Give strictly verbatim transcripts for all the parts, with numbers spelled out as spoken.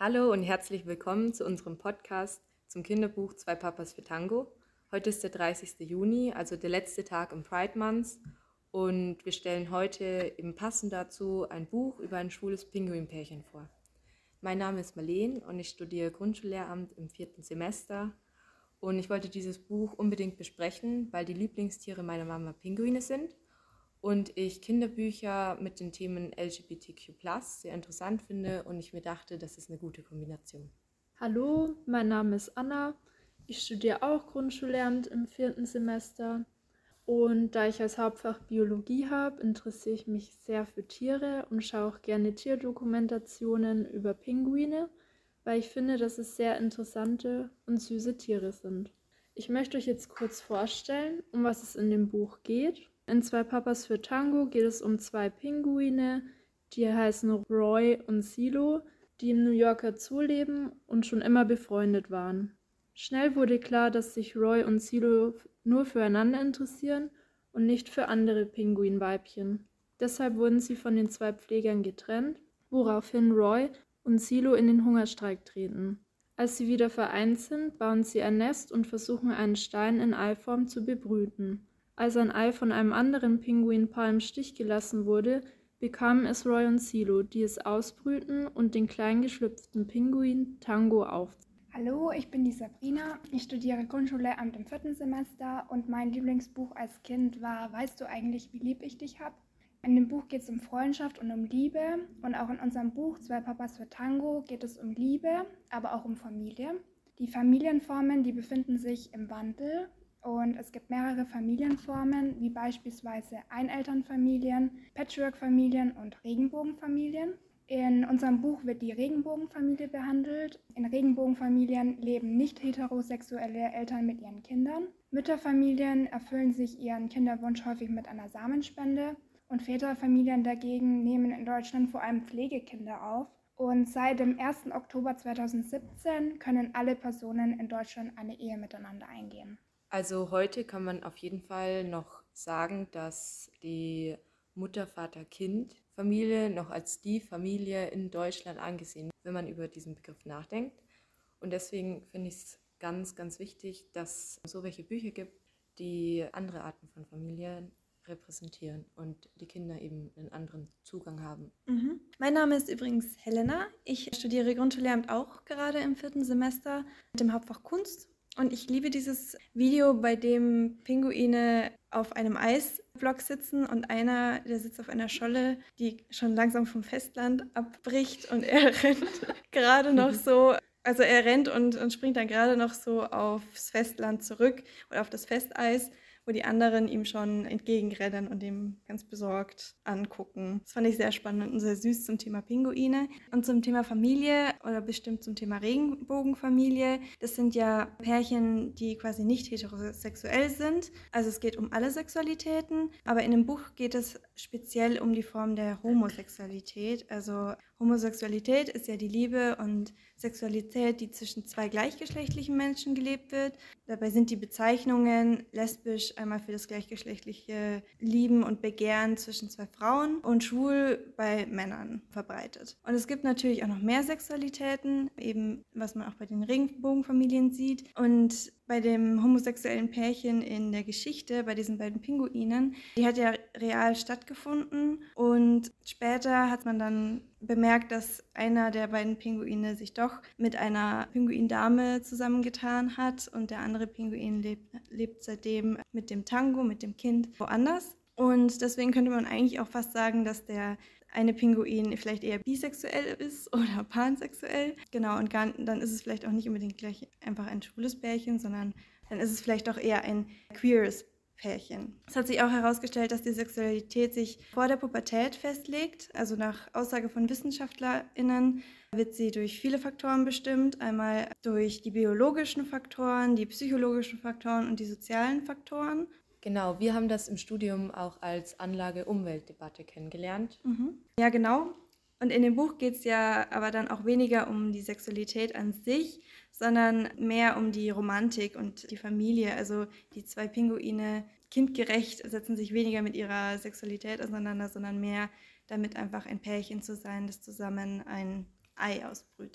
Hallo und herzlich willkommen zu unserem Podcast zum Kinderbuch Zwei Papas für Tango. Heute ist der dreißigste Juni, also der letzte Tag im Pride Month, und wir stellen heute eben passend dazu ein Buch über ein schwules Pinguinpärchen vor. Mein Name ist Marleen und ich studiere Grundschullehramt im vierten Semester und ich wollte dieses Buch unbedingt besprechen, weil die Lieblingstiere meiner Mama Pinguine sind und ich Kinderbücher mit den Themen L G B T Q plus, sehr interessant finde und ich mir dachte, das ist eine gute Kombination. Hallo, mein Name ist Anna. Ich studiere auch Grundschullehramt im vierten Semester. Und da ich als Hauptfach Biologie habe, interessiere ich mich sehr für Tiere und schaue auch gerne Tierdokumentationen über Pinguine, weil ich finde, dass es sehr interessante und süße Tiere sind. Ich möchte euch jetzt kurz vorstellen, um was es in dem Buch geht. In Zwei Papas für Tango geht es um zwei Pinguine, die heißen Roy und Silo, die im New Yorker Zoo leben und schon immer befreundet waren. Schnell wurde klar, dass sich Roy und Silo nur füreinander interessieren und nicht für andere Pinguinweibchen. Deshalb wurden sie von den zwei Pflegern getrennt, woraufhin Roy und Silo in den Hungerstreik treten. Als sie wieder vereint sind, bauen sie ein Nest und versuchen, einen Stein in Eiform zu bebrüten. Als ein Ei von einem anderen Pinguinpaar im Stich gelassen wurde, bekamen es Roy und Silo, die es ausbrüten und den kleinen geschlüpften Pinguin Tango aufziehen. Hallo, ich bin die Sabrina. Ich studiere Grundschullehramt im vierten Semester und mein Lieblingsbuch als Kind war Weißt du eigentlich, wie lieb ich dich hab? In dem Buch geht es um Freundschaft und um Liebe und auch in unserem Buch Zwei Papas für Tango geht es um Liebe, aber auch um Familie. Die Familienformen, die befinden sich im Wandel und es gibt mehrere Familienformen, wie beispielsweise Einelternfamilien, Patchwork-Familien und Regenbogenfamilien. In unserem Buch wird die Regenbogenfamilie behandelt. In Regenbogenfamilien leben nicht heterosexuelle Eltern mit ihren Kindern. Mütterfamilien erfüllen sich ihren Kinderwunsch häufig mit einer Samenspende und Väterfamilien dagegen nehmen in Deutschland vor allem Pflegekinder auf. Und seit dem ersten Oktober zweitausendsiebzehn können alle Personen in Deutschland eine Ehe miteinander eingehen. Also heute kann man auf jeden Fall noch sagen, dass die Mutter-Vater-Kind-Familie noch als die Familie in Deutschland angesehen wird, wenn man über diesen Begriff nachdenkt. Und deswegen finde ich es ganz, ganz wichtig, dass es so welche Bücher gibt, die andere Arten von Familien repräsentieren und die Kinder eben einen anderen Zugang haben. Mhm. Mein Name ist übrigens Helena. Ich studiere Grundschullehramt auch gerade im vierten Semester mit dem Hauptfach Kunst. Und ich liebe dieses Video, bei dem Pinguine auf einem Eisblock sitzen und einer, der sitzt auf einer Scholle, die schon langsam vom Festland abbricht und er rennt gerade noch so, also er rennt und, und springt dann gerade noch so aufs Festland zurück oder auf das Festeis, wo die anderen ihm schon entgegenrennen und ihm ganz besorgt angucken. Das fand ich sehr spannend und sehr süß zum Thema Pinguine. Und zum Thema Familie oder bestimmt zum Thema Regenbogenfamilie. Das sind ja Pärchen, die quasi nicht heterosexuell sind. Also es geht um alle Sexualitäten. Aber in dem Buch geht es speziell um die Form der Homosexualität. Also Homosexualität ist ja die Liebe und Sexualität, die zwischen zwei gleichgeschlechtlichen Menschen gelebt wird. Dabei sind die Bezeichnungen lesbisch einmal für das gleichgeschlechtliche Lieben und Begehren zwischen zwei Frauen und schwul bei Männern verbreitet. Und es gibt natürlich auch noch mehr Sexualitäten, eben was man auch bei den Regenbogenfamilien sieht. Und bei dem homosexuellen Pärchen in der Geschichte, bei diesen beiden Pinguinen, die hat ja real stattgefunden und später hat man dann bemerkt, dass einer der beiden Pinguine sich doch mit einer Pinguindame zusammengetan hat und der andere Pinguin lebt, lebt seitdem mit dem Tango, mit dem Kind woanders. Und deswegen könnte man eigentlich auch fast sagen, dass der eine Pinguin vielleicht eher bisexuell ist oder pansexuell. Genau, und gar, dann ist es vielleicht auch nicht unbedingt gleich einfach ein schwules Pärchen, sondern dann ist es vielleicht auch eher ein queeres Pärchen. Es hat sich auch herausgestellt, dass die Sexualität sich vor der Pubertät festlegt. Also nach Aussage von WissenschaftlerInnen wird sie durch viele Faktoren bestimmt. Einmal durch die biologischen Faktoren, die psychologischen Faktoren und die sozialen Faktoren. Genau, wir haben das im Studium auch als Anlage-Umwelt-Debatte kennengelernt. Mhm. Ja, genau. Und in dem Buch geht es ja aber dann auch weniger um die Sexualität an sich, sondern mehr um die Romantik und die Familie. Also die zwei Pinguine, kindgerecht, setzen sich weniger mit ihrer Sexualität auseinander, sondern mehr damit einfach ein Pärchen zu sein, das zusammen ein Ei ausbrütet.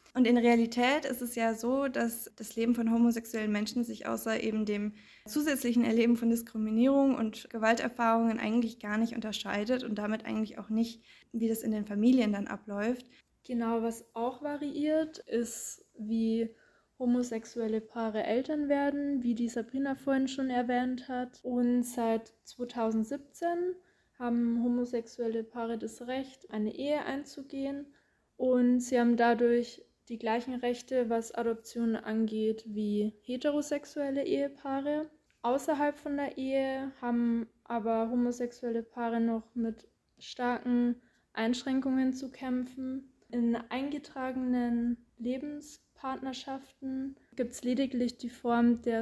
Und in Realität ist es ja so, dass das Leben von homosexuellen Menschen sich außer eben dem zusätzlichen Erleben von Diskriminierung und Gewalterfahrungen eigentlich gar nicht unterscheidet und damit eigentlich auch nicht, wie das in den Familien dann abläuft. Genau, was auch variiert, ist, wie homosexuelle Paare Eltern werden, wie die Sabrina vorhin schon erwähnt hat. Und seit zweitausendsiebzehn haben homosexuelle Paare das Recht, eine Ehe einzugehen. Und sie haben dadurch die gleichen Rechte, was Adoption angeht, wie heterosexuelle Ehepaare. Außerhalb von der Ehe haben aber homosexuelle Paare noch mit starken Einschränkungen zu kämpfen. In eingetragenen Lebenspartnerschaften gibt es lediglich die Form der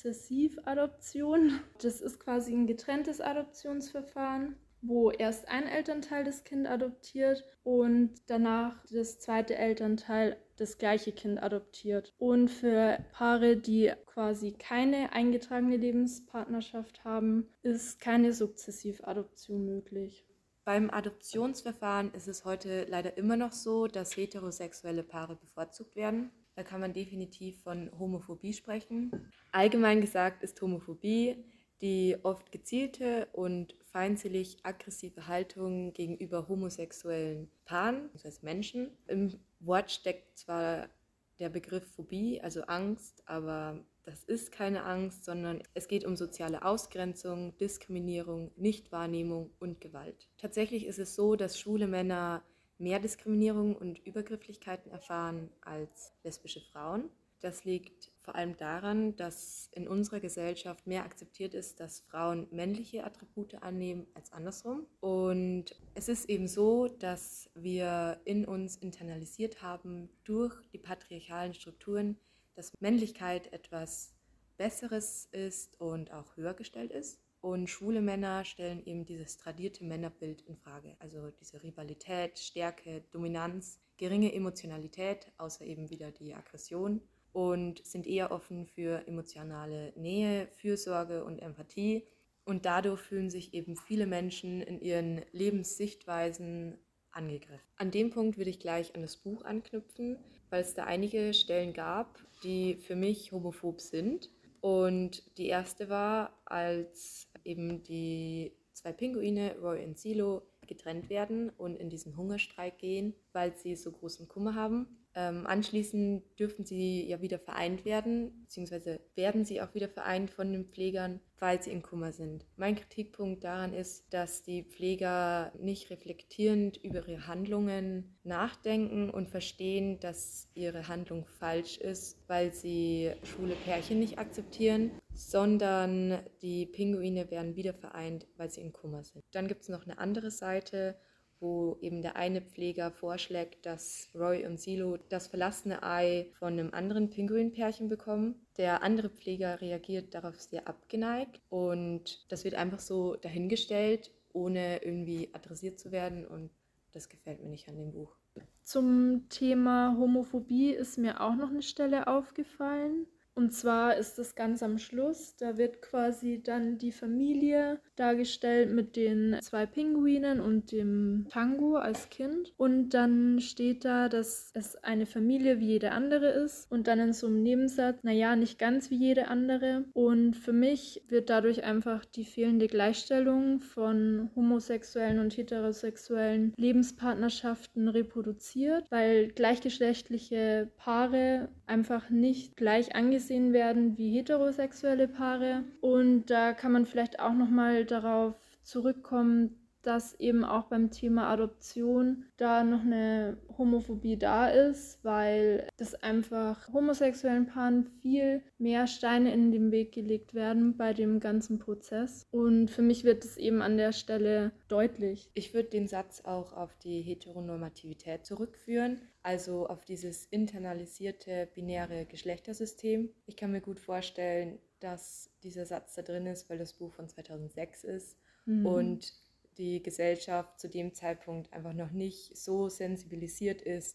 Sukzessivadoption. Das ist quasi ein getrenntes Adoptionsverfahren, wo erst ein Elternteil das Kind adoptiert und danach das zweite Elternteil das gleiche Kind adoptiert. Und für Paare, die quasi keine eingetragene Lebenspartnerschaft haben, ist keine Sukzessivadoption möglich. Beim Adoptionsverfahren ist es heute leider immer noch so, dass heterosexuelle Paare bevorzugt werden. Da kann man definitiv von Homophobie sprechen. Allgemein gesagt ist Homophobie die oft gezielte und feindselig aggressive Haltung gegenüber homosexuellen Paaren, also Menschen. Im Wort steckt zwar der Begriff Phobie, also Angst, aber das ist keine Angst, sondern es geht um soziale Ausgrenzung, Diskriminierung, Nichtwahrnehmung und Gewalt. Tatsächlich ist es so, dass schwule Männer mehr Diskriminierung und Übergrifflichkeiten erfahren als lesbische Frauen. Das liegt vor allem daran, dass in unserer Gesellschaft mehr akzeptiert ist, dass Frauen männliche Attribute annehmen als andersrum. Und es ist eben so, dass wir in uns internalisiert haben durch die patriarchalen Strukturen, dass Männlichkeit etwas Besseres ist und auch höher gestellt ist. Und schwule Männer stellen eben dieses tradierte Männerbild in Frage. Also diese Rivalität, Stärke, Dominanz, geringe Emotionalität, außer eben wieder die Aggression. Und sind eher offen für emotionale Nähe, Fürsorge und Empathie. Und dadurch fühlen sich eben viele Menschen in ihren Lebenssichtweisen angegriffen. An dem Punkt würde ich gleich an das Buch anknüpfen, weil es da einige Stellen gab, die für mich homophob sind. Und die erste war, als eben die zwei Pinguine, Roy und Silo, getrennt werden und in diesen Hungerstreik gehen, weil sie so großen Kummer haben. Ähm, anschließend dürfen sie ja wieder vereint werden, beziehungsweise werden sie auch wieder vereint von den Pflegern, weil sie in Kummer sind. Mein Kritikpunkt daran ist, dass die Pfleger nicht reflektierend über ihre Handlungen nachdenken und verstehen, dass ihre Handlung falsch ist, weil sie schwule Pärchen nicht akzeptieren, sondern die Pinguine werden wieder vereint, weil sie in Kummer sind. Dann gibt es noch eine andere Seite, wo eben der eine Pfleger vorschlägt, dass Roy und Silo das verlassene Ei von einem anderen Pinguinpärchen bekommen. Der andere Pfleger reagiert darauf sehr abgeneigt und das wird einfach so dahingestellt, ohne irgendwie adressiert zu werden, und das gefällt mir nicht an dem Buch. Zum Thema Homophobie ist mir auch noch eine Stelle aufgefallen. Und zwar ist das ganz am Schluss, da wird quasi dann die Familie dargestellt mit den zwei Pinguinen und dem Tango als Kind. Und dann steht da, dass es eine Familie wie jede andere ist. Und dann in so einem Nebensatz, naja, nicht ganz wie jede andere. Und für mich wird dadurch einfach die fehlende Gleichstellung von homosexuellen und heterosexuellen Lebenspartnerschaften reproduziert, weil gleichgeschlechtliche Paare einfach nicht gleich angesehen werden wie heterosexuelle Paare. Und da kann man vielleicht auch nochmal darauf zurückkommen, dass eben auch beim Thema Adoption da noch eine Homophobie da ist, weil das einfach homosexuellen Paaren viel mehr Steine in den Weg gelegt werden bei dem ganzen Prozess. Und für mich wird es eben an der Stelle deutlich. Ich würde den Satz auch auf die Heteronormativität zurückführen, also auf dieses internalisierte binäre Geschlechtersystem. Ich kann mir gut vorstellen, dass dieser Satz da drin ist, weil das Buch von zweitausendsechs ist mhm. und die Gesellschaft zu dem Zeitpunkt einfach noch nicht so sensibilisiert ist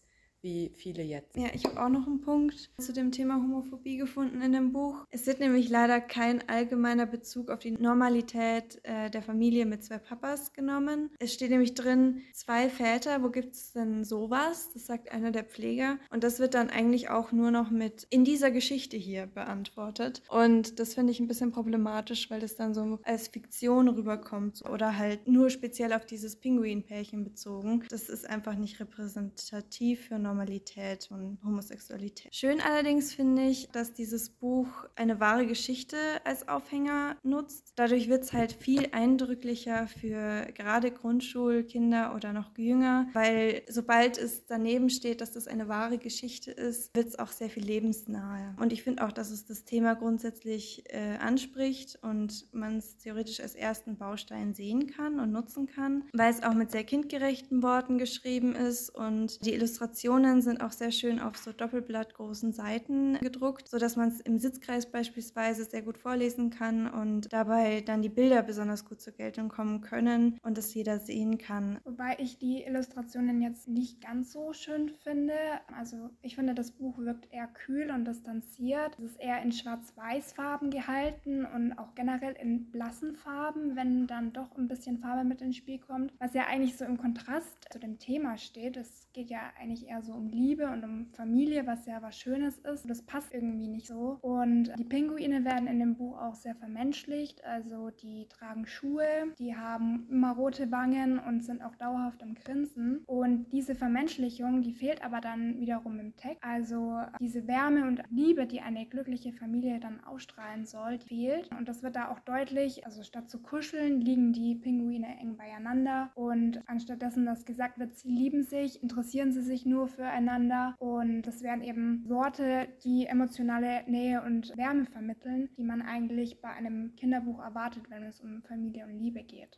wie viele jetzt. Ja, ich habe auch noch einen Punkt zu dem Thema Homophobie gefunden in dem Buch. Es wird nämlich leider kein allgemeiner Bezug auf die Normalität äh, der Familie mit zwei Papas genommen. Es steht nämlich drin, zwei Väter, wo gibt es denn sowas? Das sagt einer der Pfleger. Und das wird dann eigentlich auch nur noch mit in dieser Geschichte hier beantwortet. Und das finde ich ein bisschen problematisch, weil das dann so als Fiktion rüberkommt oder halt nur speziell auf dieses Pinguinpärchen bezogen. Das ist einfach nicht repräsentativ für Normalität und Homosexualität. Schön allerdings finde ich, dass dieses Buch eine wahre Geschichte als Aufhänger nutzt. Dadurch wird es halt viel eindrücklicher für gerade Grundschulkinder oder noch jünger, weil sobald es daneben steht, dass das eine wahre Geschichte ist, wird es auch sehr viel lebensnaher. Und ich finde auch, dass es das Thema grundsätzlich äh, anspricht und man es theoretisch als ersten Baustein sehen kann und nutzen kann, weil es auch mit sehr kindgerechten Worten geschrieben ist und die Illustrationen sind auch sehr schön auf so doppelblattgroßen Seiten gedruckt, sodass man es im Sitzkreis beispielsweise sehr gut vorlesen kann und dabei dann die Bilder besonders gut zur Geltung kommen können und das jeder sehen kann. Wobei ich die Illustrationen jetzt nicht ganz so schön finde. Also ich finde, das Buch wirkt eher kühl und distanziert. Es ist eher in Schwarz-Weiß-Farben gehalten und auch generell in blassen Farben, wenn dann doch ein bisschen Farbe mit ins Spiel kommt, was ja eigentlich so im Kontrast zu dem Thema steht. Es geht ja eigentlich eher so um Liebe und um Familie, was ja was Schönes ist. Das passt irgendwie nicht so. Und die Pinguine werden in dem Buch auch sehr vermenschlicht. Also die tragen Schuhe, die haben immer rote Wangen und sind auch dauerhaft am Grinsen. Und diese Vermenschlichung, die fehlt aber dann wiederum im Text. Also diese Wärme und Liebe, die eine glückliche Familie dann ausstrahlen soll, die fehlt. Und das wird da auch deutlich. Also statt zu kuscheln, liegen die Pinguine eng beieinander. Und anstatt dessen, dass gesagt wird, sie lieben sich, interessieren sie sich nur füreinander. Und das wären eben Worte, die emotionale Nähe und Wärme vermitteln, die man eigentlich bei einem Kinderbuch erwartet, wenn es um Familie und Liebe geht.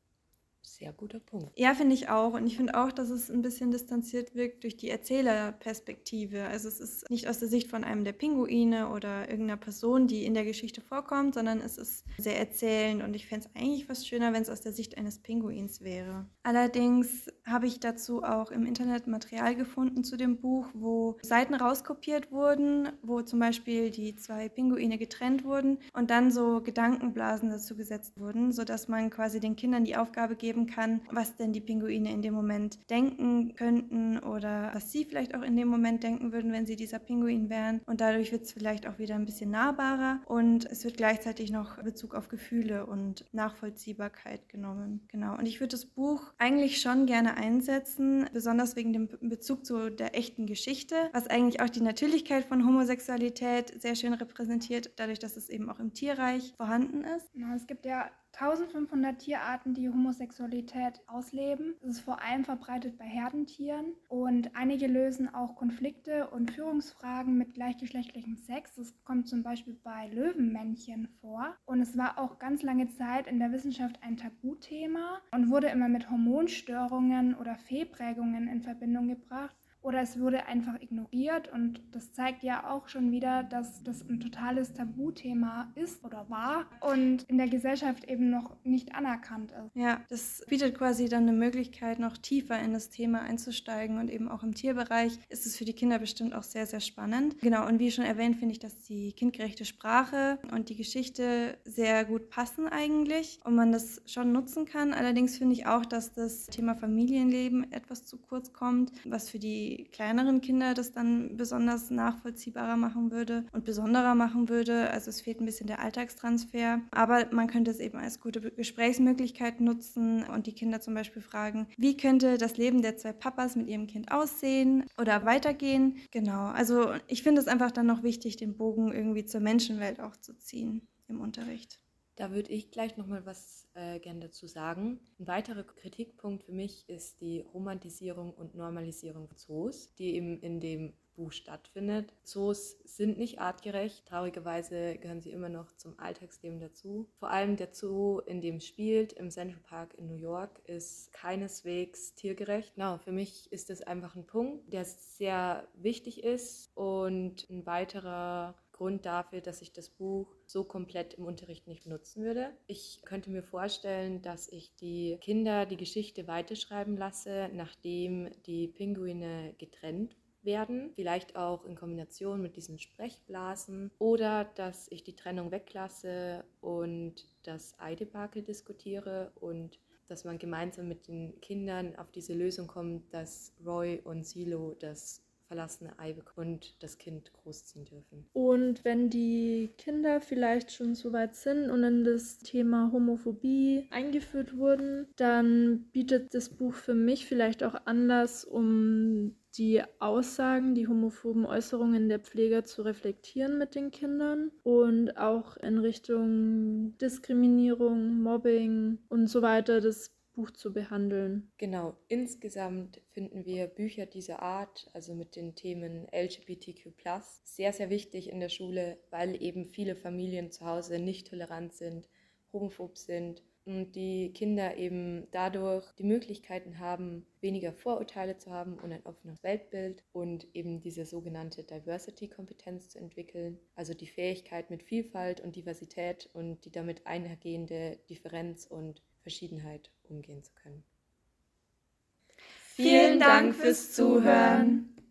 Sehr guter Punkt. Ja, finde ich auch. Und ich finde auch, dass es ein bisschen distanziert wirkt durch die Erzählerperspektive. Also es ist nicht aus der Sicht von einem der Pinguine oder irgendeiner Person, die in der Geschichte vorkommt, sondern es ist sehr erzählend. Und ich fände es eigentlich fast schöner, wenn es aus der Sicht eines Pinguins wäre. Allerdings habe ich dazu auch im Internet Material gefunden zu dem Buch, wo Seiten rauskopiert wurden, wo zum Beispiel die zwei Pinguine getrennt wurden und dann so Gedankenblasen dazu gesetzt wurden, sodass man quasi den Kindern die Aufgabe geben kann, was denn die Pinguine in dem Moment denken könnten oder was sie vielleicht auch in dem Moment denken würden, wenn sie dieser Pinguin wären. Und dadurch wird es vielleicht auch wieder ein bisschen nahbarer und es wird gleichzeitig noch Bezug auf Gefühle und Nachvollziehbarkeit genommen. Genau. Und ich würde das Buch eigentlich schon gerne einsetzen, besonders wegen dem Bezug zu der echten Geschichte, was eigentlich auch die Natürlichkeit von Homosexualität sehr schön repräsentiert, dadurch, dass es eben auch im Tierreich vorhanden ist. Ja, es gibt ja eintausendfünfhundert Tierarten, die Homosexualität ausleben. Das ist vor allem verbreitet bei Herdentieren und einige lösen auch Konflikte und Führungsfragen mit gleichgeschlechtlichem Sex. Das kommt zum Beispiel bei Löwenmännchen vor und es war auch ganz lange Zeit in der Wissenschaft ein Tabuthema und wurde immer mit Hormonstörungen oder Fehlprägungen in Verbindung gebracht. Oder es wurde einfach ignoriert und das zeigt ja auch schon wieder, dass das ein totales Tabuthema ist oder war und in der Gesellschaft eben noch nicht anerkannt ist. Ja, das bietet quasi dann eine Möglichkeit, noch tiefer in das Thema einzusteigen und eben auch im Tierbereich ist es für die Kinder bestimmt auch sehr, sehr spannend. Genau, und wie schon erwähnt, finde ich, dass die kindgerechte Sprache und die Geschichte sehr gut passen eigentlich und man das schon nutzen kann. Allerdings finde ich auch, dass das Thema Familienleben etwas zu kurz kommt, was für die kleineren Kinder das dann besonders nachvollziehbarer machen würde und besonderer machen würde. Also es fehlt ein bisschen der Alltagstransfer, aber man könnte es eben als gute Gesprächsmöglichkeit nutzen und die Kinder zum Beispiel fragen, wie könnte das Leben der zwei Papas mit ihrem Kind aussehen oder weitergehen. Genau, also ich finde es einfach dann noch wichtig, den Bogen irgendwie zur Menschenwelt auch zu ziehen im Unterricht. Da würde ich gleich nochmal was äh, gerne dazu sagen. Ein weiterer Kritikpunkt für mich ist die Romantisierung und Normalisierung von Zoos, die eben in dem Buch stattfindet. Zoos sind nicht artgerecht. Traurigerweise gehören sie immer noch zum Alltagsleben dazu. Vor allem der Zoo, in dem es spielt, im Central Park in New York, ist keineswegs tiergerecht. Genau, für mich ist das einfach ein Punkt, der sehr wichtig ist und ein weiterer Grund dafür, dass ich das Buch so komplett im Unterricht nicht benutzen würde. Ich könnte mir vorstellen, dass ich die Kinder die Geschichte weiterschreiben lasse, nachdem die Pinguine getrennt werden, vielleicht auch in Kombination mit diesen Sprechblasen, oder dass ich die Trennung weglasse und das Ei-Debakel diskutiere und dass man gemeinsam mit den Kindern auf diese Lösung kommt, dass Roy und Silo das verlassene Ei bekommen und das Kind großziehen dürfen. Und wenn die Kinder vielleicht schon so weit sind und in das Thema Homophobie eingeführt wurden, dann bietet das Buch für mich vielleicht auch Anlass, um die Aussagen, die homophoben Äußerungen der Pfleger zu reflektieren mit den Kindern und auch in Richtung Diskriminierung, Mobbing und so weiter das Buch zu behandeln. Genau, insgesamt finden wir Bücher dieser Art, also mit den Themen L G B T Q plus, sehr, sehr wichtig in der Schule, weil eben viele Familien zu Hause nicht tolerant sind, homophob sind und die Kinder eben dadurch die Möglichkeiten haben, weniger Vorurteile zu haben und ein offenes Weltbild und eben diese sogenannte Diversity-Kompetenz zu entwickeln, also die Fähigkeit mit Vielfalt und Diversität und die damit einhergehende Differenz und Verschiedenheit umgehen zu können. Vielen Dank fürs Zuhören.